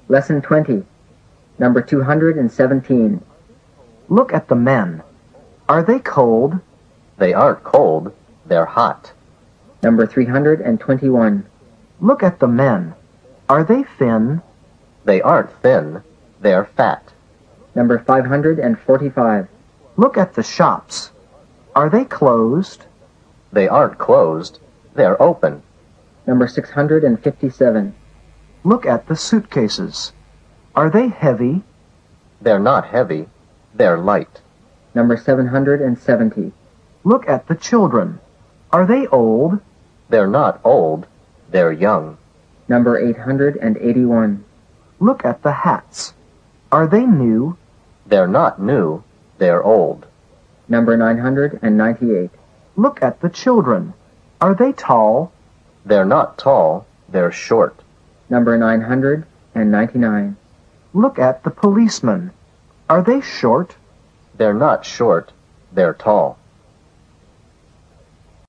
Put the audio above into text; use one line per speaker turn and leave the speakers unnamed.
Lesson 20, number 217.
Look at the men. Are they cold?
They aren't cold, they're hot.
Number 321.
Look at the men. Are they thin?
They aren't thin, they're fat.
Number 545.
Look at the shops. Are they closed?
They aren't closed, they're open.
Number 657.
Look at the suitcases. Are they heavy?
They're not heavy, they're light.
Number 770.
Look at the children. Are they old?
They're not old, they're young.
Number 881.
Look at the hats. Are they new?
They're not new, they're old.
Number 998.
Look at the children. Are they tall?
They're not tall, they're short.
Number 999.
Look at the policemen. Are they short?
They're not short, they're tall.